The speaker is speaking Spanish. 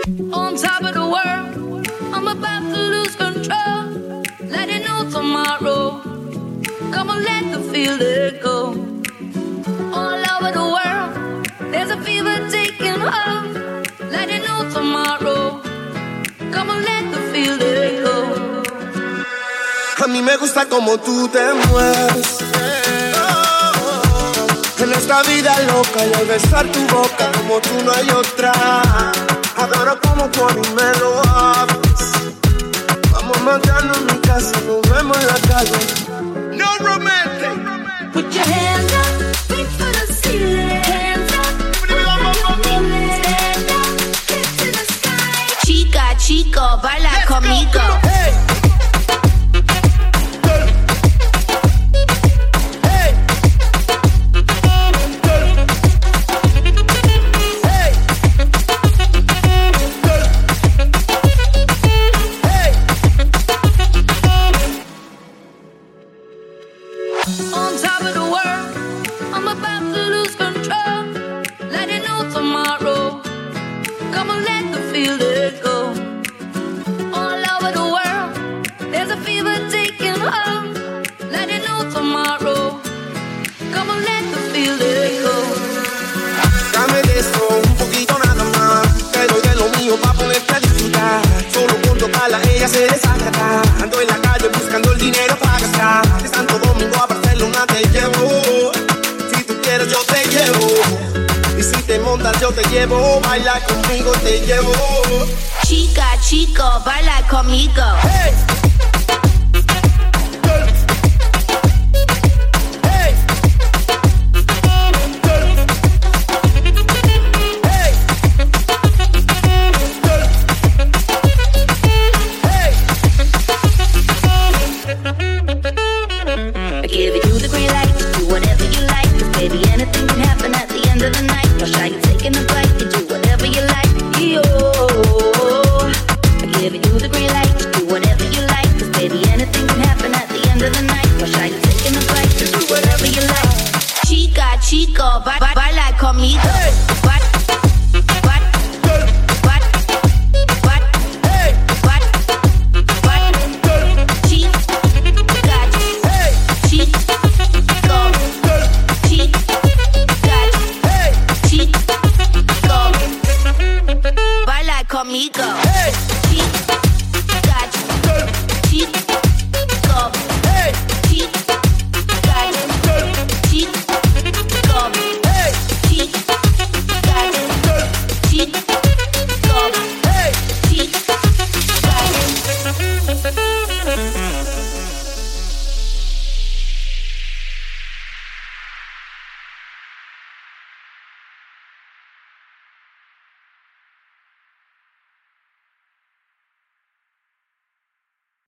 On top of the world, I'm about to lose control. Let it know tomorrow. Come on, let the feeling go. All over the world, there's a fever taking hold. Let it know tomorrow. Come on, let the feeling go. A mí me gusta como tú te mueves en esta vida loca, y al besar tu boca como tú no hay otra. Adoro como tú a mí me lo haces. Vamos a matarnos en mi casa, nos vemos en la calle. No romantic. Put your hands up, reach for the ceiling. Hands up, stand up, get to the sky. Chica, chico, baila conmigo. Hey. On top of the world, I'm about to lose control. Let it know tomorrow. Come on, let the feeling go. All over the world, there's a fever taking hold. Let it know tomorrow. Come on, let the feeling go. Dame de eso, un poquito nada más. Te doy de lo mío pa' ponerte a disfrutar. Solo con tocarla ella se desacata. Ando en la calle buscando el dinero para gastar. De Santo Domingo a Barcelona te llevo. Si tú quieres yo te llevo. Y si te montas yo te llevo. Baila conmigo te llevo. Chica, chico, baila conmigo. Hey. Give you the green light, do whatever you like. 'Cause baby, anything can happen at the end of the night. I'll show you taking a